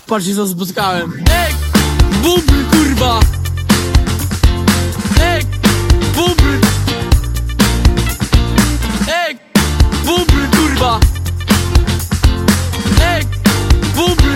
Patrzcie co spotkałem. Ej, bubr kurwa. Ej, bubr. Ej, bubr kurwa. Ej, bubr.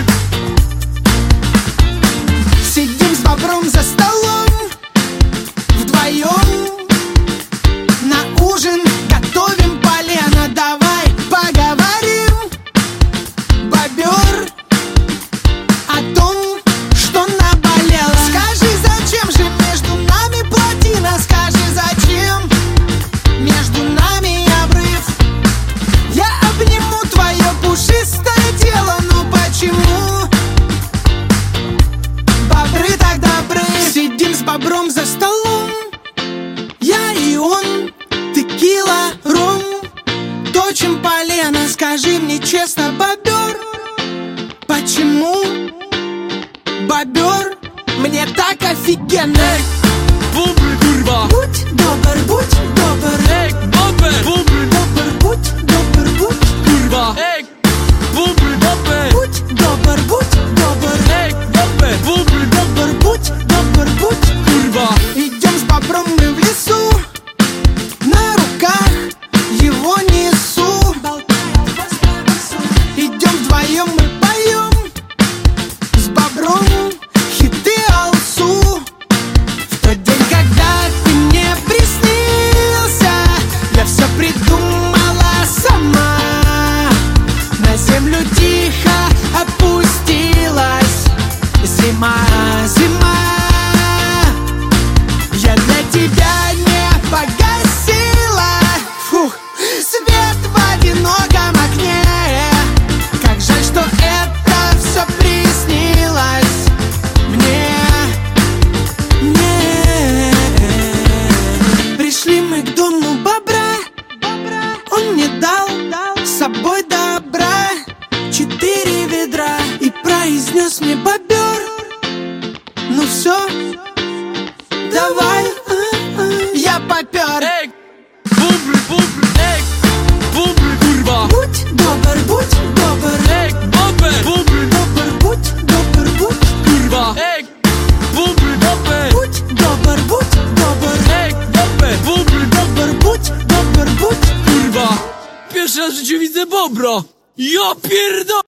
Сидим с бобром за столом вдвоем, на ужин готовим полено. Давай поговорим, бобер, о том, что наболело. Скажи, зачем же между нами плотина? Скажи, зачем между нами обрыв? Я обниму твое пушистое тело, но почему бобры так добры? Сидим с бобром за столом, я и он, текила, ром, точим полено. Скажи мне честно, бобер, почему, бобер, мне так офигенно? Ej, bubr kurwa. Будь добр, будь добр. Ej, bobber. Bubr Добр, будь добр, будь. kurwa. Ej, bubr bobber. Будь добр, будь добр. Ej, bobber. Bubr Добр, будь добр, будь. kurwa. Идем с бобром мы в лесу, на руках его несу. Идем вдвоем, мы поем с бобром хиты алсу. В тот день, когда ты мне приснился, я все придумала сама. На землю тихо опустилась зима, зима. Я для тебя не погасила, фух, свет в одиноком окне. Как жаль, что это все приснилось мне. Пришли мы к дому бобра, он мне дал с собой добра 4 ведра и произнес мне: бобер, ну все, давай, я попер. Ej, bubr, bubr. Ej, bubr kurwa. Будь добр, будь добр. Ej, bobber. Bubr Добр, будь добр, будь. kurwa. Ej, bubr bobber. Будь добр, будь добр. Ej, bobber. Bubr Добр, будь добр, будь. kurwa. Pierwszy raz w życiu widzę bobra. Ja pierdolę.